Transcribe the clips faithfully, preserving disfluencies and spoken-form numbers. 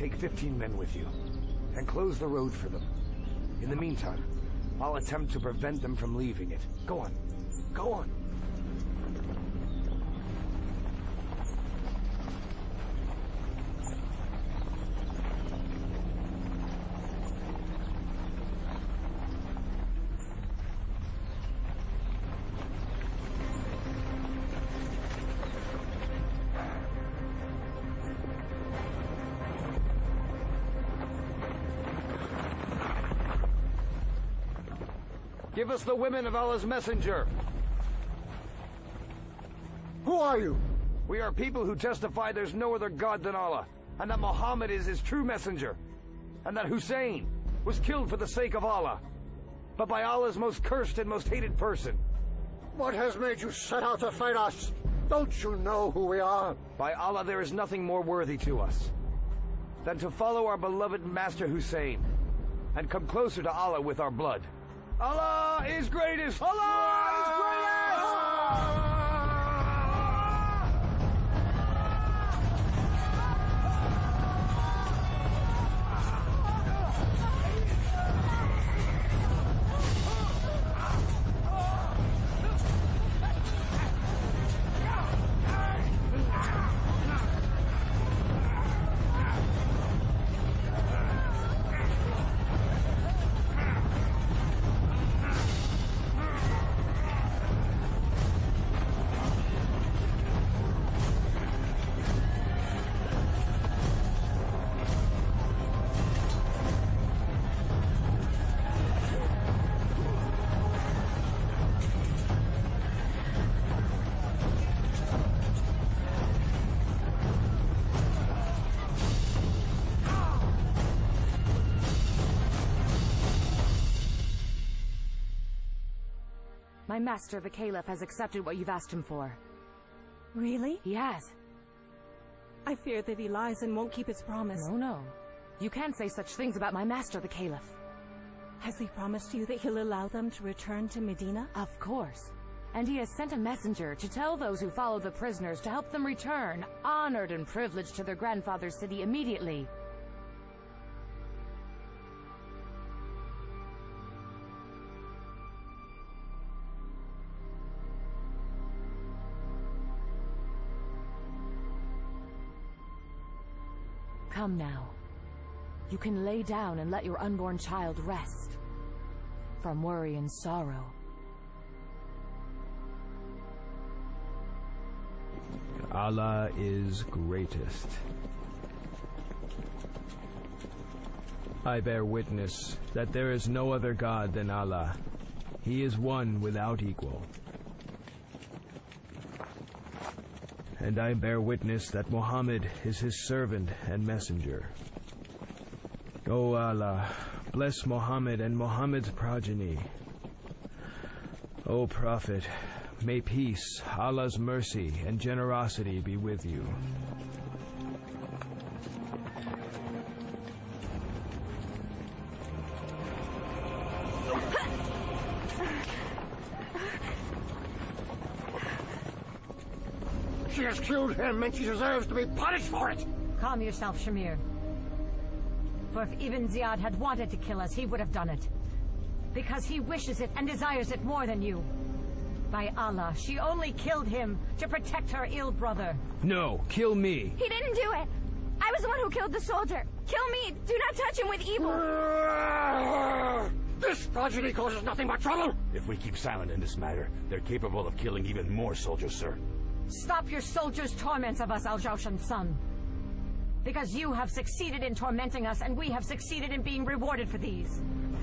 take fifteen men with you, and close the road for them. In the meantime, I'll attempt to prevent them from leaving it. Go on. Go on. Give us the women of Allah's messenger. Who are you? We are people who testify there's no other God than Allah, and that Muhammad is his true messenger, and that Hussein was killed for the sake of Allah, but by Allah's most cursed and most hated person. What has made you set out to fight us? Don't you know who we are? By Allah, there is nothing more worthy to us than to follow our beloved Master Hussein and come closer to Allah with our blood. Allah is greatest! Allah is greatest! My master, the Caliph, has accepted what you've asked him for. Really? He has. I fear that he lies and won't keep his promise. No, no. You can't say such things about my master, the Caliph. Has he promised you that he'll allow them to return to Medina? Of course. And he has sent a messenger to tell those who follow the prisoners to help them return, honored and privileged, to their grandfather's city immediately. Come now. You can lay down and let your unborn child rest from worry and sorrow. Allah is greatest. I bear witness that there is no other God than Allah. He is one without equal. And I bear witness that Muhammad is his servant and messenger. O Allah, bless Muhammad and Muhammad's progeny. O Prophet, may peace, Allah's mercy, and generosity be with you. She has killed him, and she deserves to be punished for it! Calm yourself, Shamir. For if Ibn Ziyad had wanted to kill us, he would have done it. Because he wishes it and desires it more than you. By Allah, she only killed him to protect her ill brother. No, kill me. He didn't do it. I was the one who killed the soldier. Kill me. Do not touch him with evil. This progeny causes nothing but trouble. If we keep silent in this matter, they're capable of killing even more soldiers, sir. Stop your soldiers' torments of us, Al-Jawshan's son. Because you have succeeded in tormenting us, and we have succeeded in being rewarded for these.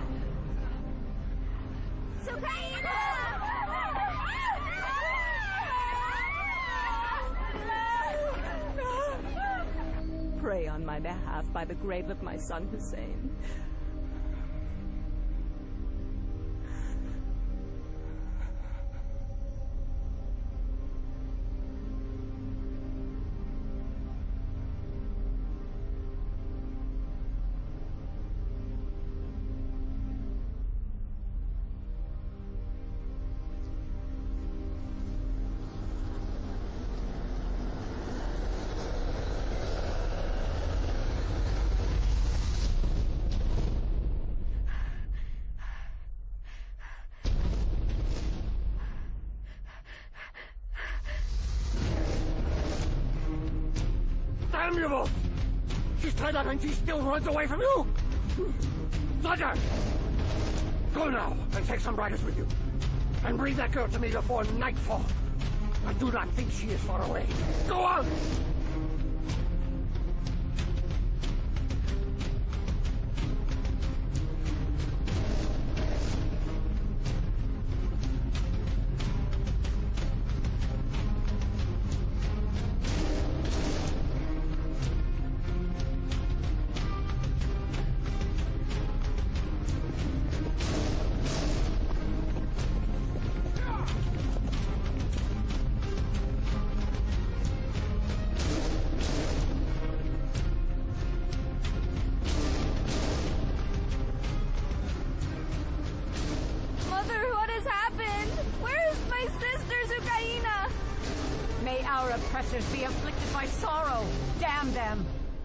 Pray on my behalf by the grave of my son Hussein. Unbelievable! She's tied up and she still runs away from you! Roger! Go now and take some riders with you. And bring that girl to me before nightfall. I do not think she is far away. Go on! May our oppressors be afflicted by sorrow. Damn them!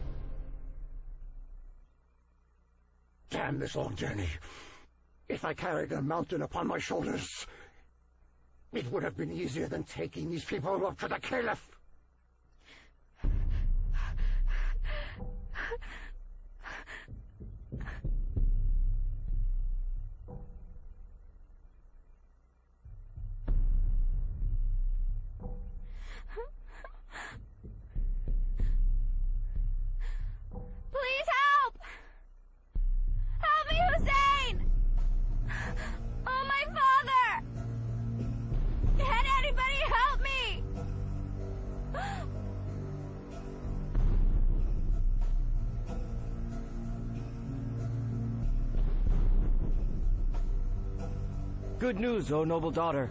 Damn this long journey. If I carried a mountain upon my shoulders, it would have been easier than taking these people up to the Caliph. Please help! Help me, Hussein! Oh, my father! Can anybody help me? Good news, O noble daughter.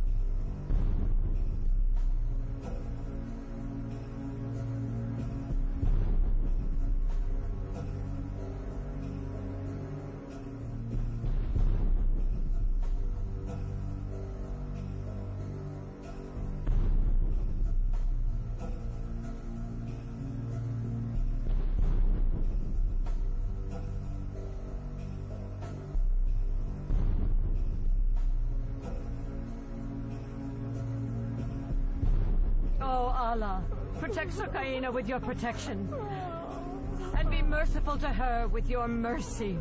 Oh, Allah, protect Sukaina with your protection. And be merciful to her with your mercy.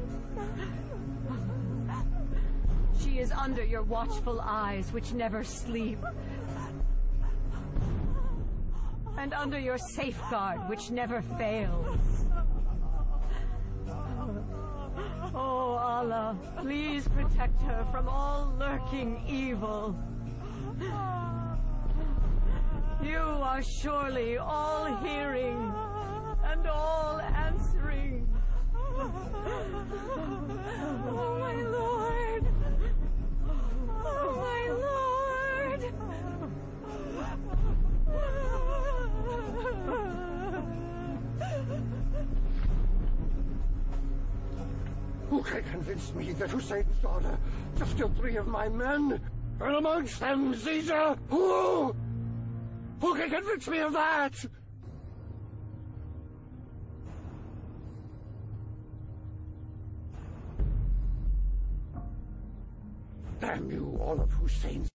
She is under your watchful eyes, which never sleep. And under your safeguard, which never fails. Oh, Allah, please protect her from all lurking evil. You are surely all-hearing and all-answering. Oh, my Lord! Oh, my Lord! Who can convince me that Hussein's daughter just killed three of my men? And amongst them, Caesar? Who? Who can convince me of that? Damn you, all of Hussein's